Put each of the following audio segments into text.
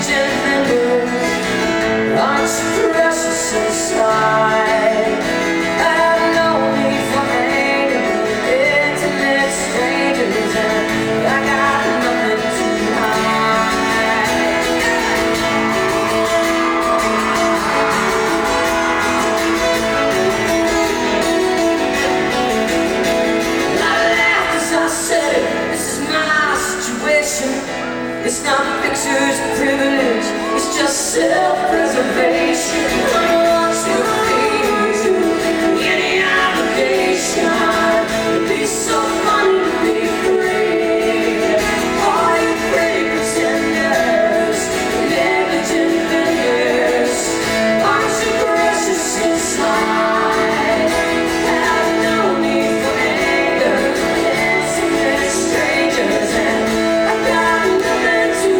It's not pictures of privilege, it's just self-preservation. I don't want to feel any obligation. It'd be so funny to be free. All you pretty pretenders, negligent vendors, aren't you precious inside? Have no need for anger, intimate strangers, and I got nothing to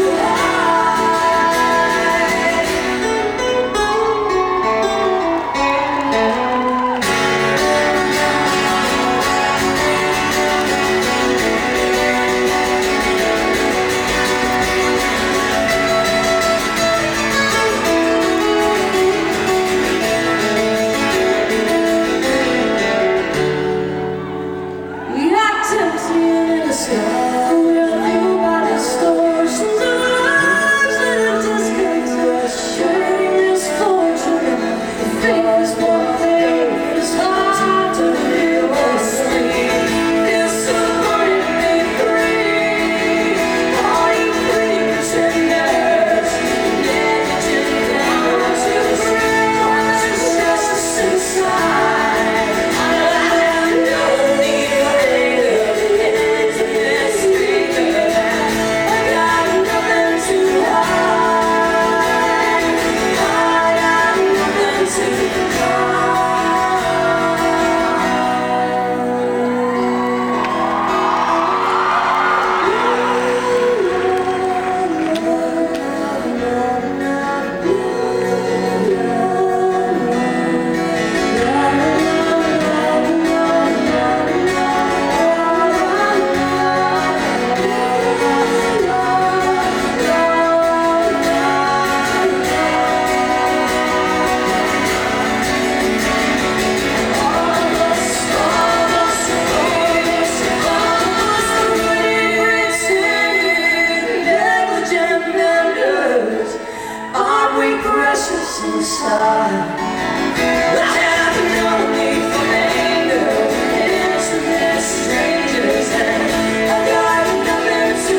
inside. I have no need for anger, intimate strangers, and I got nothing to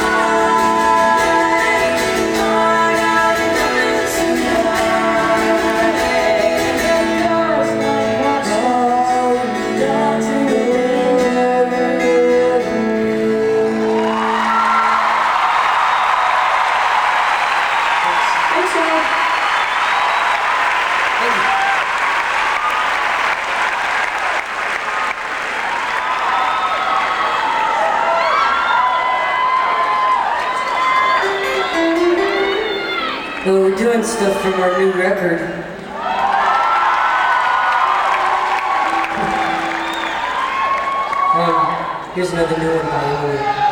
hide. I got nothing to hide. Cause like what's all done to Thanks, all. Well, we're doing stuff from our new record. Here's another new one by Emily.